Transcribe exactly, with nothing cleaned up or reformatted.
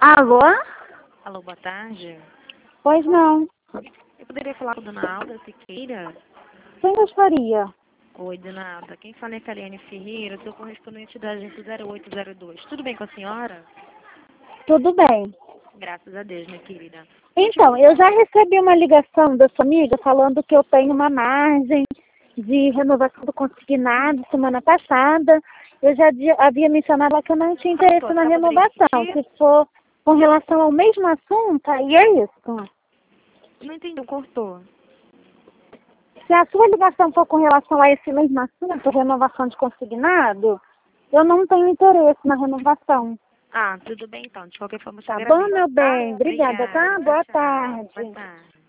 Alô? Alô, boa tarde. Pois não. Eu poderia falar com a dona Alda Siqueira? Quem gostaria? Oi, dona Alda. Quem fala é Kaliane Ferreira, sou correspondente da agência zero oito zero dois. Tudo bem com a senhora? Tudo bem. Graças a Deus, minha querida. Então, eu já recebi uma ligação da sua amiga falando que eu tenho uma margem de renovação do consignado semana passada. Eu já di- havia mencionado lá que eu não tinha interesse na renovação. Se for com relação ao mesmo assunto, aí é isso. Não entendi, cortou. Se a sua ligação for com relação a esse mesmo assunto, renovação de consignado, eu não tenho interesse na renovação. Ah, tudo bem então. De qualquer forma, eu te Tá bom, agradeço, meu tá? bem? Obrigada, tá? Obrigada. Boa Tchau. tarde. Boa tarde.